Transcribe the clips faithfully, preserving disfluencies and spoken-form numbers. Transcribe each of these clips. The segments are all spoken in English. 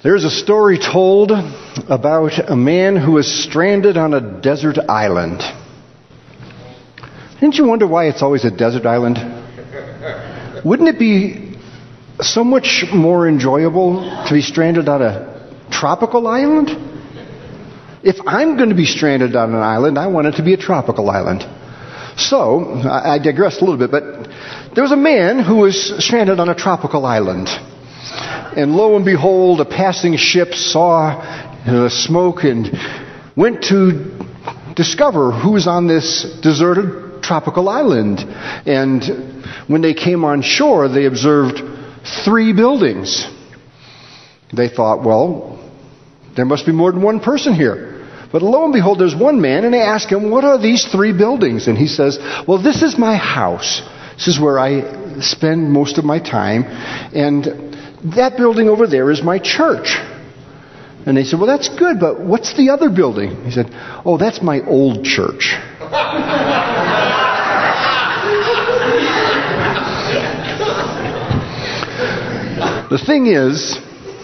There's a story told about a man who was stranded on a desert island. Didn't you wonder why it's always a desert island? Wouldn't it be so much more enjoyable to be stranded on a tropical island? If I'm going to be stranded on an island, I want it to be a tropical island. So, I digress a little bit, but there was a man who was stranded on a tropical island. And lo and behold, a passing ship saw the smoke and went to discover who was on this deserted tropical island. And when they came on shore, they observed three buildings. They thought, well, there must be more than one person here. But lo and behold, there's one man, and they ask him, what are these three buildings? And he says, well, this is my house. This is where I spend most of my time. And that building over there is my church. And they said, well, that's good, but what's the other building? He said, oh, that's my old church. The thing is,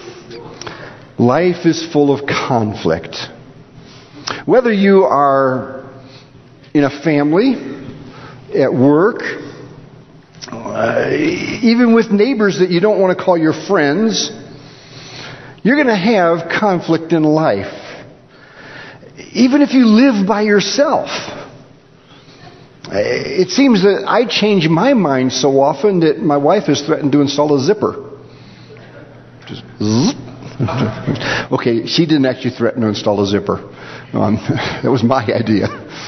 life is full of conflict. Whether you are in a family, at work, uh, even with neighbors that you don't want to call your friends, you're going to have conflict in life. Even if you live by yourself. It seems that I change my mind so often that my wife has threatened to install a zipper. Just zzz. Okay, she didn't actually threaten to install a zipper. Um, that was my idea.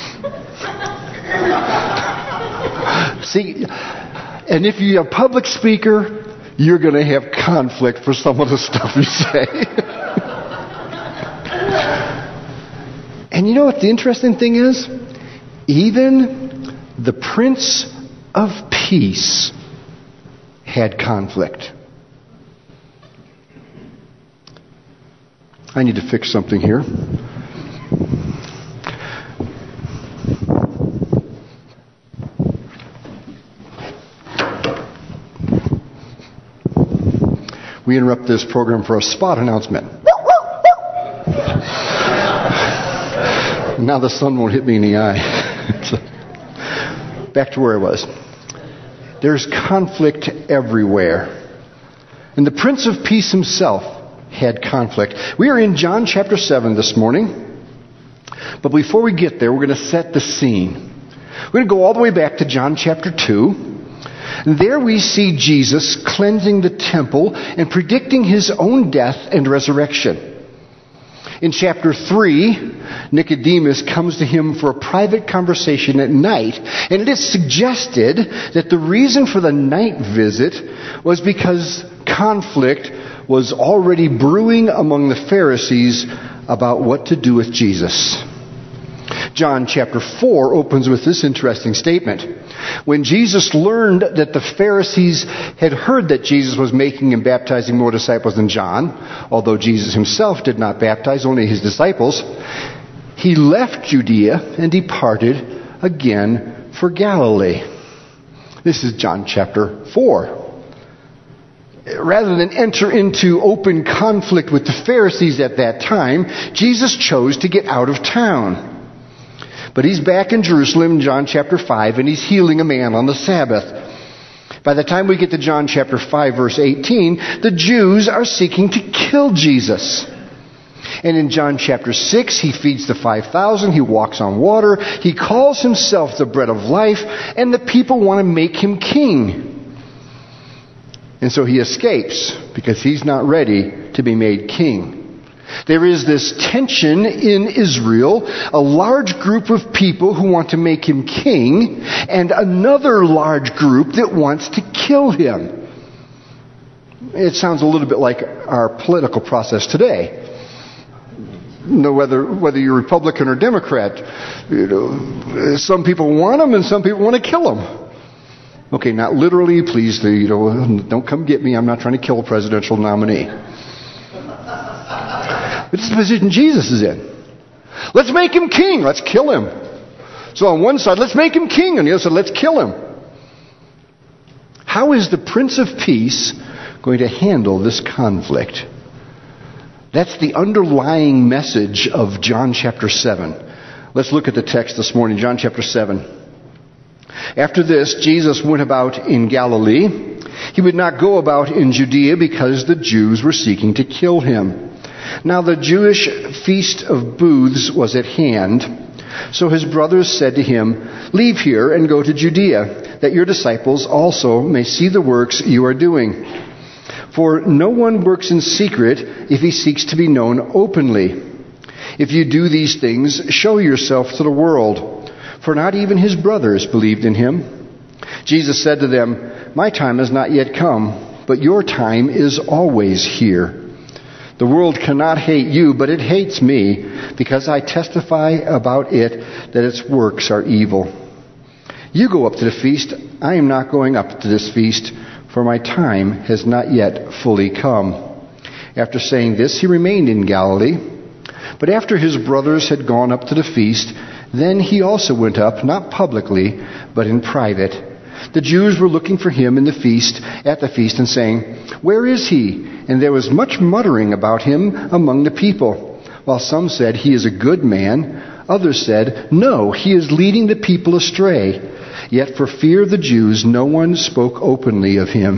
See, and if you're a public speaker, you're going to have conflict for some of the stuff you say. And you know what the interesting thing is? Even the Prince of Peace had conflict. I need to fix something here. We interrupt this program for a spot announcement. Now the sun won't hit me in the eye. So, back to where I was. There's conflict everywhere. And the Prince of Peace himself had conflict. We are in John chapter seven this morning. But before we get there, we're going to set the scene. We're going to go all the way back to John chapter two. And there we see Jesus cleansing the temple and predicting his own death and resurrection. In chapter three, Nicodemus comes to him for a private conversation at night, and it is suggested that the reason for the night visit was because conflict was already brewing among the Pharisees about what to do with Jesus. John chapter four opens with this interesting statement. When Jesus learned that the Pharisees had heard that Jesus was making and baptizing more disciples than John, although Jesus himself did not baptize, only his disciples, he left Judea and departed again for Galilee. This is John chapter four. Rather than enter into open conflict with the Pharisees at that time, Jesus chose to get out of town. But he's back in Jerusalem in John chapter five, and he's healing a man on the Sabbath. By the time we get to John chapter five, verse eighteen, the Jews are seeking to kill Jesus. And in John chapter six, he feeds the five thousand, he walks on water, he calls himself the bread of life, and the people want to make him king. And so he escapes, because he's not ready to be made king. There is this tension in Israel, a large group of people who want to make him king, and another large group that wants to kill him. It sounds a little bit like our political process today. You know, whether whether you're Republican or Democrat, you know, some people want him and some people want to kill him. Okay, not literally, please, you know, don't come get me. I'm not trying to kill a presidential nominee. But this is the position Jesus is in. Let's make him king. Let's kill him. So on one side, let's make him king. On the other side, let's kill him. How is the Prince of Peace going to handle this conflict? That's the underlying message of John chapter seven. Let's look at the text this morning, John chapter seven. After this, Jesus went about in Galilee. He would not go about in Judea because the Jews were seeking to kill him. Now the Jewish feast of booths was at hand. So his brothers said to him, "Leave here and go to Judea, that your disciples also may see the works you are doing. For no one works in secret if he seeks to be known openly. If you do these things, show yourself to the world." For not even his brothers believed in him. Jesus said to them, "My time has not yet come, but your time is always here. The world cannot hate you, but it hates me, because I testify about it that its works are evil. You go up to the feast. I am not going up to this feast, for my time has not yet fully come." After saying this, he remained in Galilee. But after his brothers had gone up to the feast, then he also went up, not publicly, but in private. The Jews were looking for him in the feast, at the feast, and saying, "Where is he?" And there was much muttering about him among the people. While some said, "He is a good man," others said, "No, he is leading the people astray." Yet for fear of the Jews, no one spoke openly of him.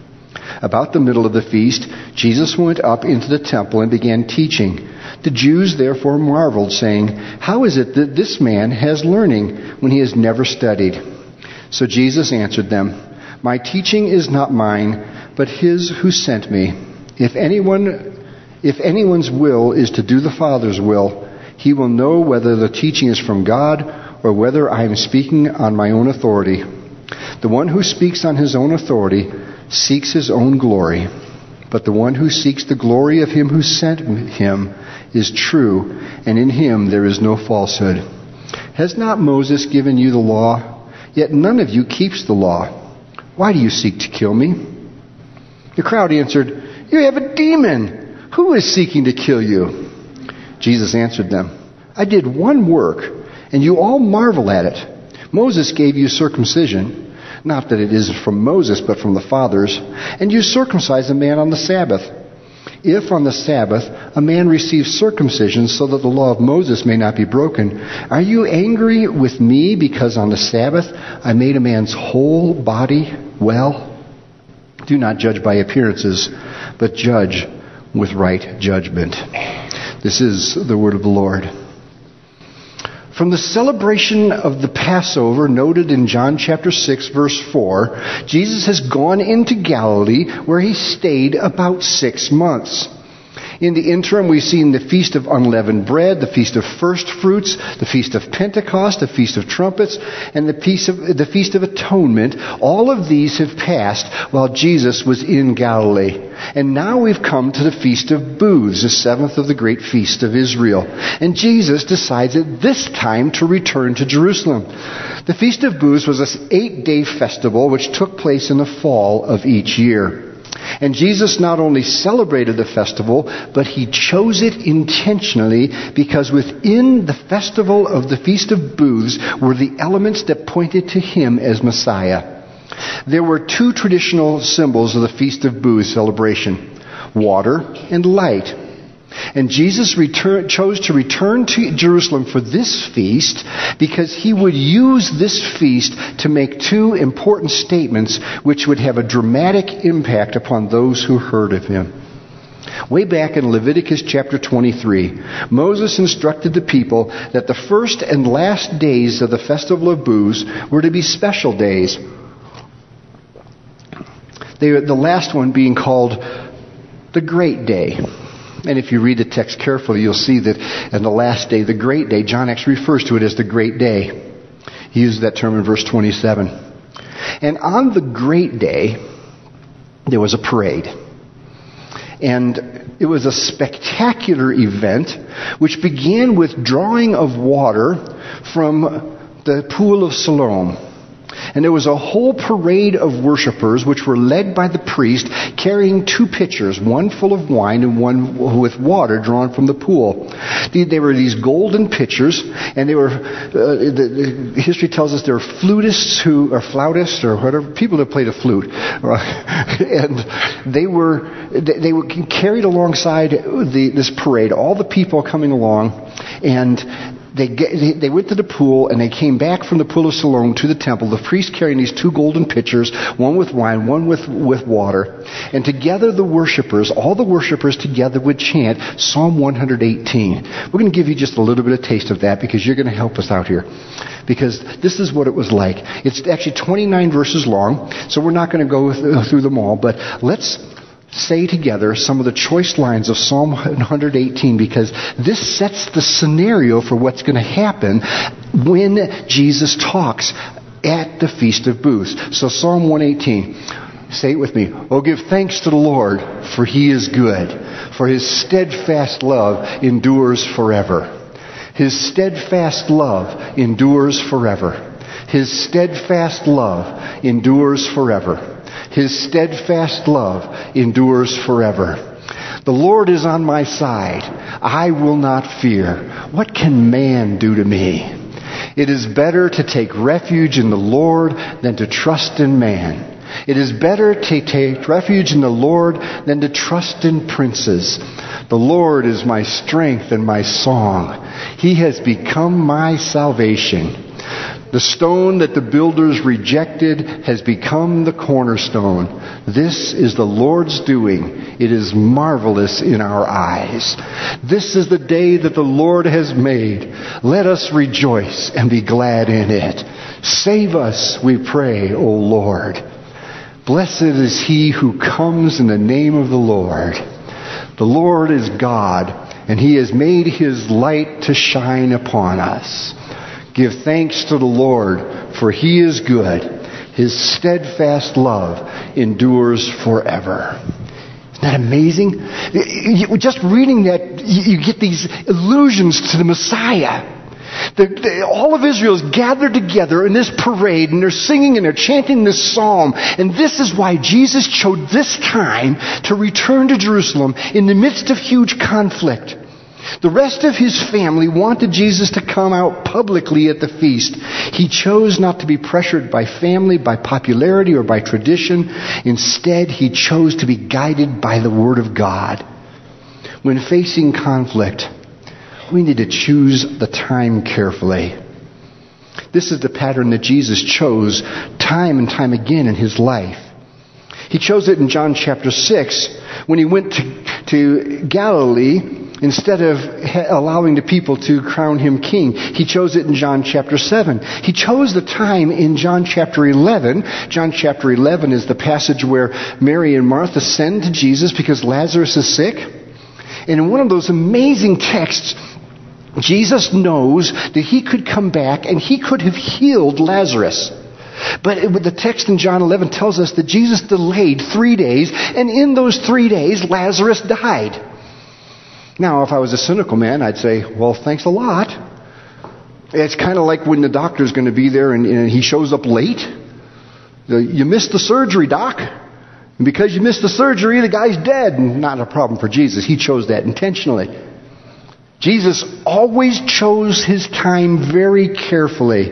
About the middle of the feast, Jesus went up into the temple and began teaching. The Jews therefore marveled, saying, "How is it that this man has learning when he has never studied?" So Jesus answered them, "My teaching is not mine, but his who sent me. If anyone, if anyone's will is to do the Father's will, he will know whether the teaching is from God or whether I am speaking on my own authority. The one who speaks on his own authority seeks his own glory, but the one who seeks the glory of him who sent him is true, and in him there is no falsehood. Has not Moses given you the law? Yet none of you keeps the law. Why do you seek to kill me?" The crowd answered, "You have a demon. Who is seeking to kill you?" Jesus answered them, "I did one work, and you all marvel at it. Moses gave you circumcision, not that it is from Moses, but from the fathers, and you circumcise a man on the Sabbath. If on the Sabbath a man receives circumcision so that the law of Moses may not be broken, are you angry with me because on the Sabbath I made a man's whole body well? Do not judge by appearances, but judge with right judgment." This is the word of the Lord. From the celebration of the Passover noted in John chapter six, verse four, Jesus has gone into Galilee where he stayed about six months. In the interim, we've seen the Feast of Unleavened Bread, the Feast of First Fruits, the Feast of Pentecost, the Feast of Trumpets, and the Feast of, the Feast of Atonement. All of these have passed while Jesus was in Galilee. And now we've come to the Feast of Booths, the seventh of the great feast of Israel. And Jesus decides at this time to return to Jerusalem. The Feast of Booths was an eight-day festival which took place in the fall of each year. And Jesus not only celebrated the festival, but he chose it intentionally because within the festival of the Feast of Booths were the elements that pointed to him as Messiah. There were two traditional symbols of the Feast of Booths celebration: water and light. And Jesus return, chose to return to Jerusalem for this feast because he would use this feast to make two important statements which would have a dramatic impact upon those who heard of him. Way back in Leviticus chapter twenty-three, Moses instructed the people that the first and last days of the Festival of Booths were to be special days. They, the last one being called the Great Day. And if you read the text carefully, you'll see that in the last day, the great day, John actually refers to it as the great day. He uses that term in verse twenty-seven. And on the great day, there was a parade. And it was a spectacular event which began with drawing of water from the pool of Siloam. And there was a whole parade of worshipers which were led by the priest carrying two pitchers, one full of wine and one with water drawn from the pool. They were these golden pitchers, and they were, uh, the, the history tells us they were flutists who, or flautists, or whatever, people that played a flute. And they were, they were carried alongside the, this parade, all the people coming along, and They, they went to the pool, and they came back from the pool of Siloam to the temple, the priest carrying these two golden pitchers, one with wine, one with, with water. And together the worshipers, all the worshipers together would chant Psalm one eighteen. We're going to give you just a little bit of taste of that because you're going to help us out here. Because this is what it was like. It's actually twenty-nine verses long, so we're not going to go through them all, but let's say together some of the choice lines of Psalm one eighteen, because this sets the scenario for what's going to happen when Jesus talks at the Feast of Booths. So Psalm one eighteen, say it with me. Oh, give thanks to the Lord, for He is good, for His steadfast love endures forever. His steadfast love endures forever. His steadfast love endures forever. His steadfast love endures forever. The Lord is on my side. I will not fear. What can man do to me? It is better to take refuge in the Lord than to trust in man. It is better to take refuge in the Lord than to trust in princes. The Lord is my strength and my song. He has become my salvation. The stone that the builders rejected has become the cornerstone. This is the Lord's doing. It is marvelous in our eyes. This is the day that the Lord has made. Let us rejoice and be glad in it. Save us, we pray, O Lord. Blessed is he who comes in the name of the Lord. The Lord is God, and He has made His light to shine upon us. Give thanks to the Lord, for He is good. His steadfast love endures forever. Isn't that amazing? Just reading that, you get these allusions to the Messiah. The, the, all of Israel is gathered together in this parade, and they're singing and they're chanting this psalm. And this is why Jesus chose this time to return to Jerusalem in the midst of huge conflict. The rest of His family wanted Jesus to come out publicly at the feast. He chose not to be pressured by family, by popularity, or by tradition. Instead, He chose to be guided by the Word of God. When facing conflict, we need to choose the time carefully. This is the pattern that Jesus chose time and time again in His life. He chose it in John chapter six when He went to, to Galilee. Instead of allowing the people to crown Him king, He chose it in John chapter seven. He chose the time in John chapter eleven. John chapter eleven is the passage where Mary and Martha send to Jesus because Lazarus is sick. And in one of those amazing texts, Jesus knows that He could come back and He could have healed Lazarus. But the text in John eleven tells us that Jesus delayed three days, and in those three days, Lazarus died. Now, if I was a cynical man, I'd say, well, thanks a lot. It's kind of like when the doctor's going to be there and, and he shows up late. You missed the surgery, doc. And because you missed the surgery, the guy's dead. Not a problem for Jesus. He chose that intentionally. Jesus always chose His time very carefully.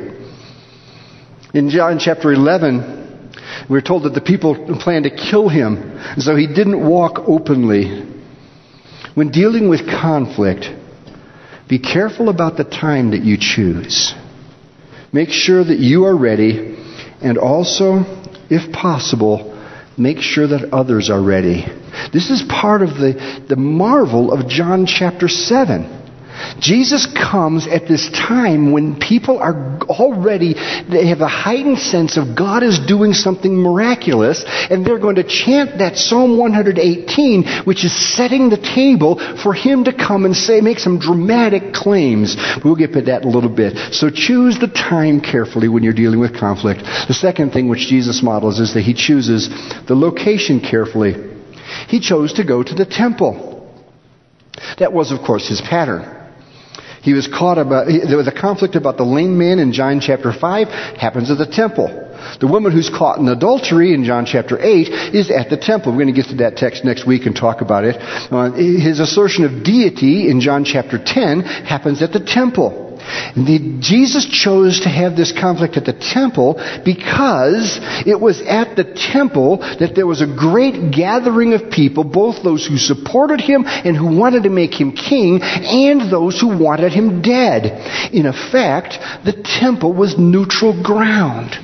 In John chapter eleven, we're told that the people planned to kill Him, and so He didn't walk openly. When dealing with conflict, be careful about the time that you choose. Make sure that you are ready, and also, if possible, make sure that others are ready. This is part of the, the marvel of John chapter seven. Jesus comes at this time when people are already, they have a heightened sense of God is doing something miraculous, and they're going to chant that Psalm one eighteen, which is setting the table for Him to come and say, make some dramatic claims. We'll get to that in a little bit. So choose the time carefully when you're dealing with conflict. The second thing which Jesus models is that He chooses the location carefully. He chose to go to the temple. That was, of course, His pattern. He was caught about, there was a conflict about the lame man in John chapter five, happens at the temple. The woman who's caught in adultery in John chapter eight is at the temple. We're going to get to that text next week and talk about it. Uh, his assertion of deity in John chapter ten happens at the temple. The, Jesus chose to have this conflict at the temple because it was at the temple that there was a great gathering of people, both those who supported him and who wanted to make him king, and those who wanted him dead. In effect, the temple was neutral ground.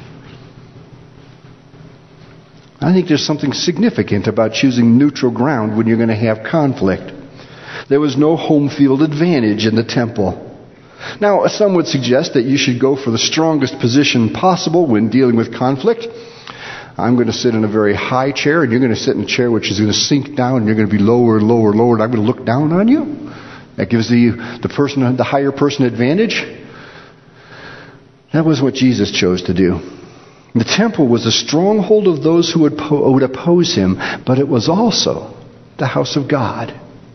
I think there's something significant about choosing neutral ground when you're going to have conflict. There was no home field advantage in the temple. Now, some would suggest that you should go for the strongest position possible when dealing with conflict. I'm going to sit in a very high chair, and you're going to sit in a chair which is going to sink down, and you're going to be lower and lower and lower, and I'm going to look down on you. That gives the, the person, the higher person advantage. That was what Jesus chose to do. The temple was a stronghold of those who would, po- would oppose him, but it was also the house of God.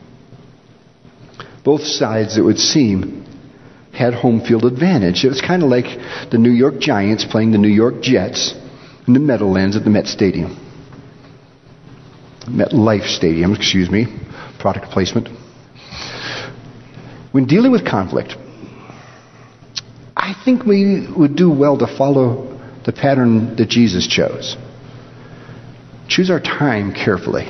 Both sides, it would seem, had home field advantage. It was kind of like the New York Giants playing the New York Jets in the Meadowlands at the Met Stadium. MetLife Stadium, excuse me. Product placement. When dealing with conflict, I think we would do well to follow the pattern that Jesus chose. Choose our time carefully.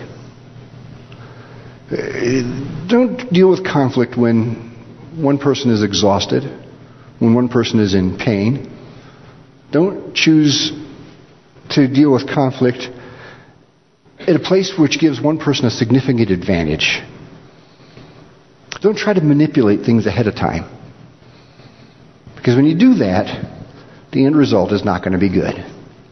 Don't deal with conflict when one person is exhausted, when one person is in pain. Don't choose to deal with conflict at a place which gives one person a significant advantage. Don't try to manipulate things ahead of time. Because when you do that, the end result is not going to be good.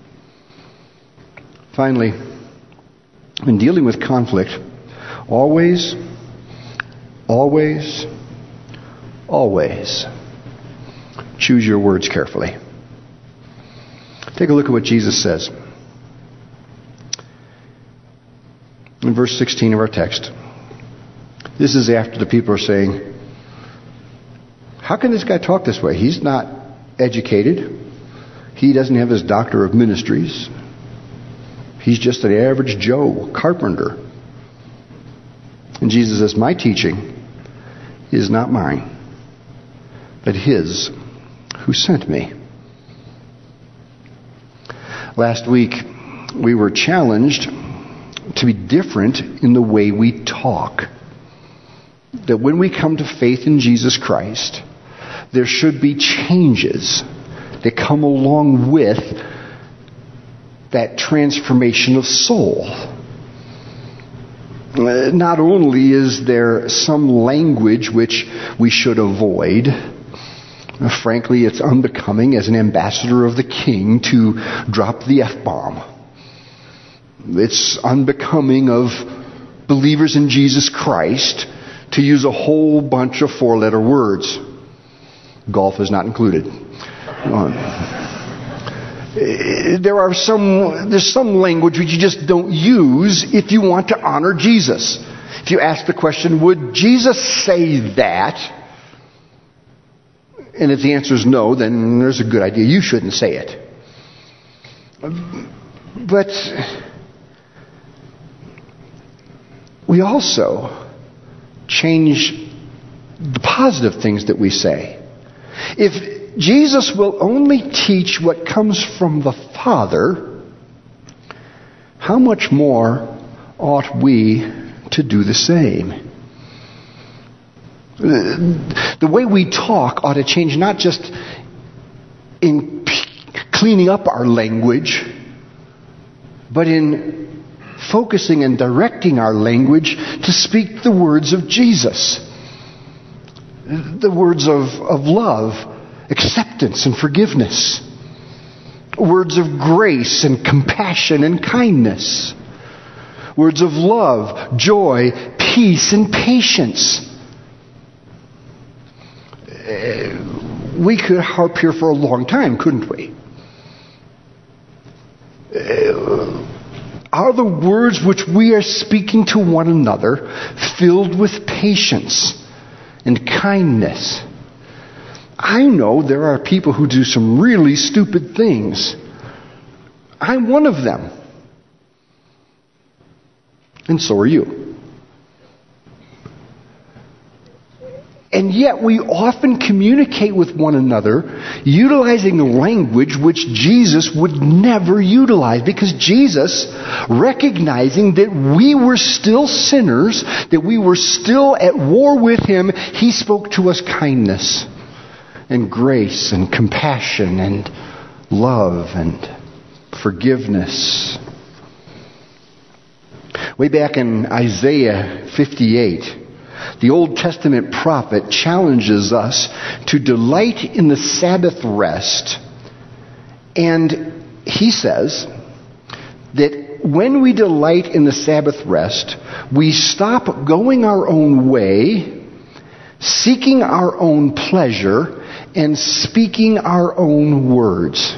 Finally, when dealing with conflict, always, always, always choose your words carefully. Take a look at what Jesus says. In verse sixteen of our text. This is after the people are saying, how can this guy talk this way? He's not educated. He doesn't have his doctor of ministries. He's just an average Joe, carpenter. And Jesus says, my teaching is not mine, but his who sent me. Last week, we were challenged to be different in the way we talk. That when we come to faith in Jesus Christ, there should be changes that come along with that transformation of soul. Not only is there some language which we should avoid, frankly, it's unbecoming as an ambassador of the King to drop the F-bomb. It's unbecoming of believers in Jesus Christ to use a whole bunch of four-letter words. Golf is not included. There are some, there's some language which you just don't use if you want to honor Jesus. If you ask the question, would Jesus say that? And if the answer is no, then there's a good idea you shouldn't say it. But we also change the positive things that we say. If Jesus will only teach what comes from the Father, how much more ought we to do the same? The way we talk ought to change, not just in cleaning up our language, but in focusing and directing our language to speak the words of Jesus. The words of, of love, acceptance and forgiveness. Words of grace and compassion and kindness. Words of love, joy, peace and patience. Uh, we could harp here for a long time, couldn't we? Uh, are the words which we are speaking to one another filled with patience and kindness? I know there are people who do some really stupid things. I'm one of them. And so are you. And yet we often communicate with one another utilizing language which Jesus would never utilize. Because Jesus, recognizing that we were still sinners, that we were still at war with Him, He spoke to us kindness and grace and compassion and love and forgiveness. Way back in Isaiah fifty-eight, the Old Testament prophet challenges us to delight in the Sabbath rest. And he says that when we delight in the Sabbath rest, we stop going our own way, seeking our own pleasure, and speaking our own words.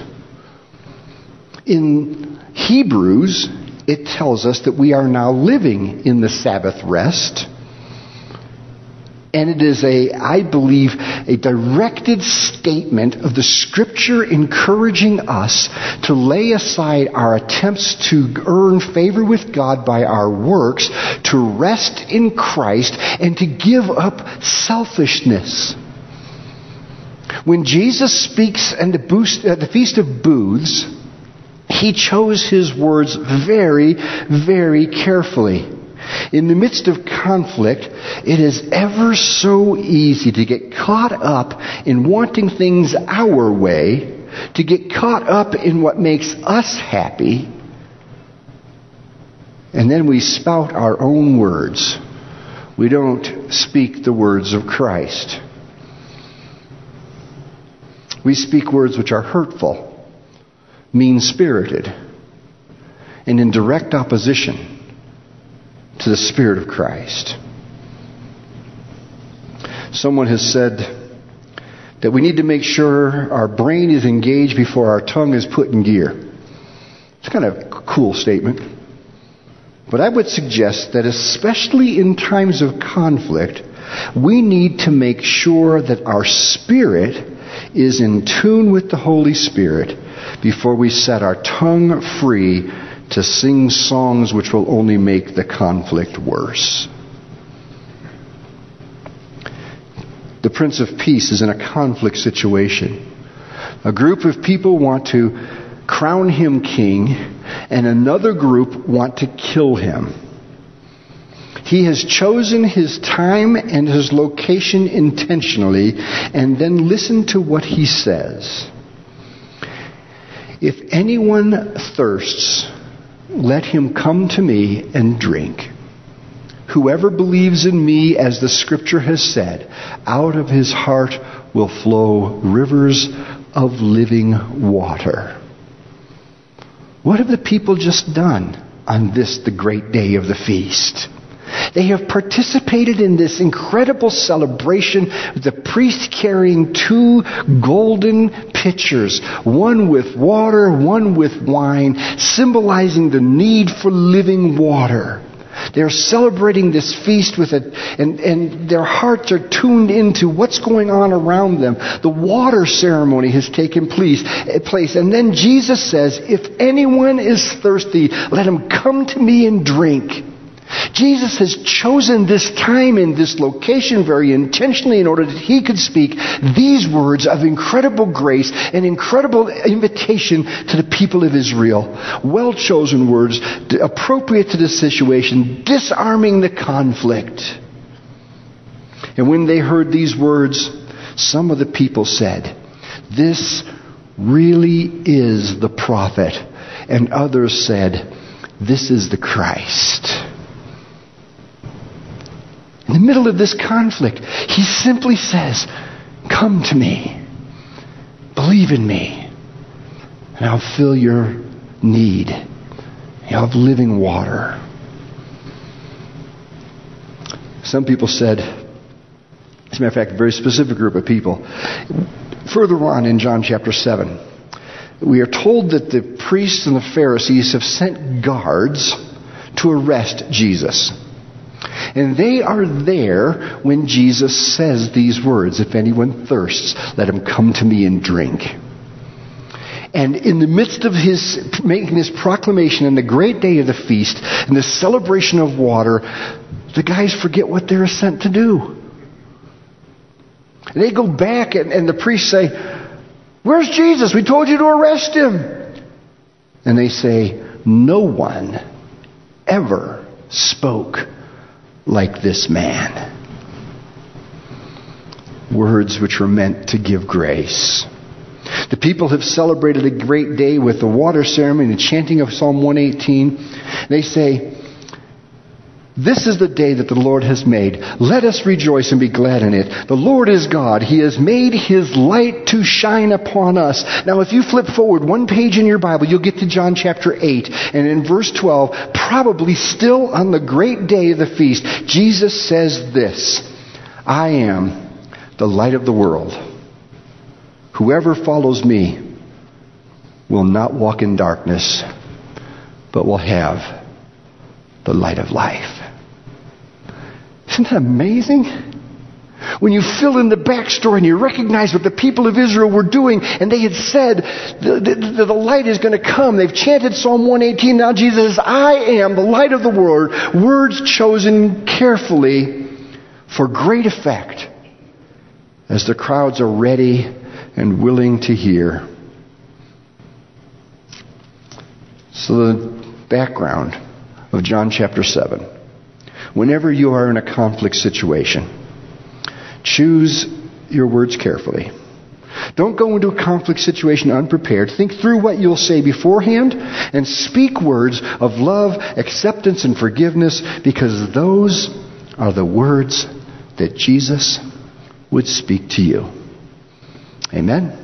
In Hebrews, it tells us that we are now living in the Sabbath rest. And it is a, I believe, a directed statement of the Scripture encouraging us to lay aside our attempts to earn favor with God by our works, to rest in Christ, and to give up selfishness. When Jesus speaks at the, boost, at the Feast of Booths, He chose His words very, very carefully. In the midst of conflict, it is ever so easy to get caught up in wanting things our way, to get caught up in what makes us happy, and then we spout our own words. We don't speak the words of Christ. We speak words which are hurtful, mean-spirited, and in direct opposition to the Spirit of Christ. Someone has said that we need to make sure our brain is engaged before our tongue is put in gear. It's kind of a cool statement. But I would suggest that especially in times of conflict, we need to make sure that our spirit is in tune with the Holy Spirit before we set our tongue free to sing songs which will only make the conflict worse. The Prince of Peace is in a conflict situation. A group of people want to crown him king, and another group want to kill him. He has chosen his time and his location intentionally, and then listen to what he says. If anyone thirsts, let him come to me and drink. Whoever believes in me, as the Scripture has said, out of his heart will flow rivers of living water. What have the people just done on this, the great day of the feast? They have participated in this incredible celebration with the priest carrying two golden pitchers, one with water, one with wine, symbolizing the need for living water. They're celebrating this feast with it, and, and their hearts are tuned into what's going on around them. The water ceremony has taken place, place. And then Jesus says, if anyone is thirsty, let him come to me and drink. Jesus has chosen this time and this location very intentionally in order that he could speak these words of incredible grace and incredible invitation to the people of Israel. Well-chosen words, appropriate to this situation, disarming the conflict. And when they heard these words, some of the people said, "This really is the prophet." And others said, "This is the Christ." In the middle of this conflict, he simply says, "Come to me, believe in me, and I'll fill your need. You'll have living water." Some people said, as a matter of fact, a very specific group of people, further on in John chapter seven, we are told that the priests and the Pharisees have sent guards to arrest Jesus. And they are there when Jesus says these words, "If anyone thirsts, let him come to me and drink." And in the midst of his making this proclamation on the great day of the feast and the celebration of water, the guys forget what they're sent to do. And they go back and, and the priests say, "Where's Jesus? We told you to arrest him." And they say, "No one ever spoke like this man." Words which were meant to give grace. The people have celebrated a great day with the water ceremony and the chanting of Psalm one eighteen. They say, "This is the day that the Lord has made. Let us rejoice and be glad in it. The Lord is God. He has made His light to shine upon us." Now, if you flip forward one page in your Bible, you'll get to John chapter eight. And in verse twelve, probably still on the great day of the feast, Jesus says this, "I am the light of the world. Whoever follows me will not walk in darkness, but will have the light of life." Isn't that amazing? When you fill in the backstory and you recognize what the people of Israel were doing, and they had said, the, the, the light is going to come. They've chanted Psalm one eighteen. Now Jesus says, "I am the light of the world." Words chosen carefully for great effect as the crowds are ready and willing to hear. So the background of John chapter seven. Whenever you are in a conflict situation, choose your words carefully. Don't go into a conflict situation unprepared. Think through what you'll say beforehand and speak words of love, acceptance, and forgiveness, because those are the words that Jesus would speak to you. Amen.